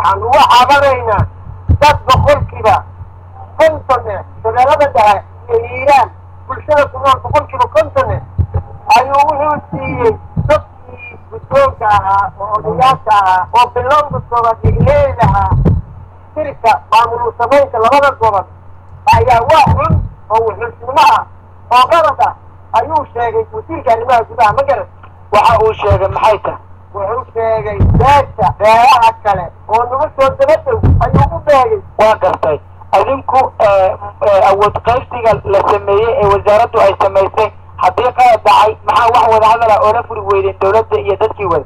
waxaan uga cabanaynaa dad boqolkiiba kontone shabeellada dhexe iyo hiiraan bulshada ku nool boqolkiiba kontone ayuu wuxuu siiyey dadkii guddoonka ahaa oo odayaasha ahaa oo bilowga koobaad igleed ahaa shirka maamul samaynta labada gobol ayaa waa xun oo wuxuusnimo ah oo qalad ah ayuu sheegay wasiirka arrimaha gudaha ma garan waxa uu sheegay maxay tahay wuxuu sheegay beesha beeraha kale oo nagu soo dabadow ayuu u beegay waa gartay adinku awood qaybsiga la sameeyey ee wasaaraddu ay samaysay haddii qalad dhacay maxaa wax wada hadala oo la furi weydeen dawladda iyo dadkii wada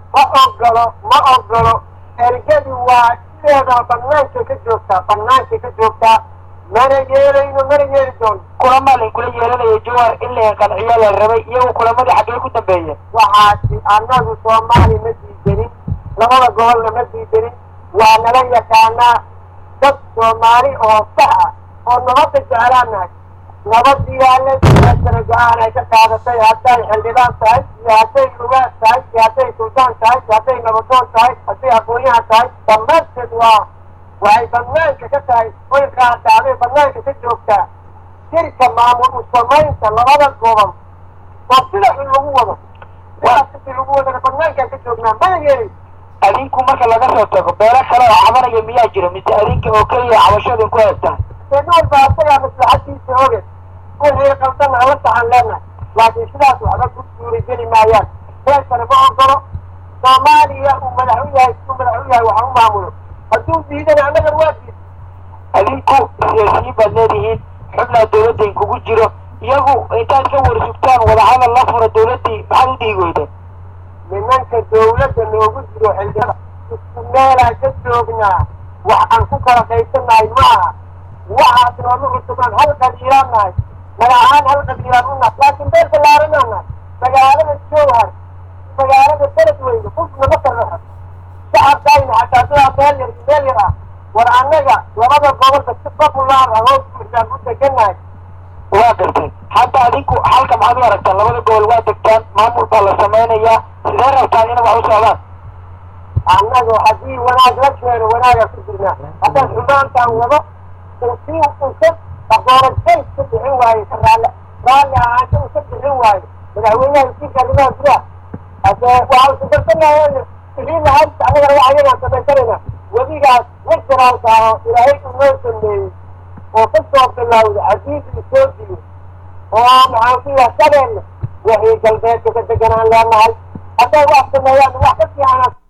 ma ogolo ergadii waa sideedaba bannaankay ka joogtaa mana yeelayno mana yeeli doono kulamaa lainkula yeelanaya jawaar in la qanciyo la rabay iyagu kulamadii xaggee ku dambeeyeen waxaasi annagu soomaali ma diidanin labada gobolna ma diidanin waa nala yaqaanaa dad soomaali oo sax ah oo nabadda jeclaanahay nabadiyaale sano go-aan ay ka qaadatay hadday xildhibaan tahay iyo hadday lugaas tahay iyo hadday suldaan tahay iyo hadday nabadoon tahay hadday aqoonyahan tahay dhammaanteed waxay banaanka ka tahay way qaadacday banaanka ka joogtaa shirka maamul samaynta labada gobol oo sida xun lagu wado sidaasi lagu wadana banaankaan ka joognaa mana yeelay adinku marka laga soo tago beelo kale oo cabanaya miyaa jira mise adinka oo keliya cabashadin ku haystaan nool baa asagaa maslaxadiisa oge wixii qaldan hala saxan leenahay laakiin sidaas waxba ku suurageli maayaan beelkana ma ogolo soomaaliya uu madax u yahay waxa u maamulo hadduu diidana annagan waa diid adinku siyaasiyiin baad leedihiin xubnaa dawladda inkugu jiro iyagu intaad ka warsugtaan wadahadal la fura dawladdii maxaad u dhihi weydeen nimanka dawladda noogu jiro xildhibaan isku meelaan ka joognaa wax aan ku kala qaybsanahay ma aha waxaas nooma cusubaan hal qabiilaan nahay magacahaan hal qabiilaan u nahay laakiin beer ballaaranaa nahay magaalada jowhar magaalada beled weyne qofnama karaha shacabkayna xataa sidaa meel yar ah war annaga labada gobolba si populaar ah hoos buuxdaan u deganahay waa gartay hadda adinku halka maxaad u aragtaan labada gobol waa degtaan maamul baa la samaynayaa sidee rabtaan inay wax u socdaan annagu haddii wanaag la keeno wanaagaa ku jirnaa haddaan xumaantaan wado usa doorashay ka bixin waaye raalli ahaansha uka bixin waayo madaxweynaha wasiirka arrimaha gudaha hadee waxaa usugarsanaya bixin lahayd annagana wax ayagaan samaysanayna webigaas nationaalka ah oo ilaahay uu noo sameeyey oo ka soo bilowda xadiidii soo diyo oo maxaan ku yaha shabeelle wixii galbeedka ka deganaan leenahay hadday wax sameeyaan wax ka fiicana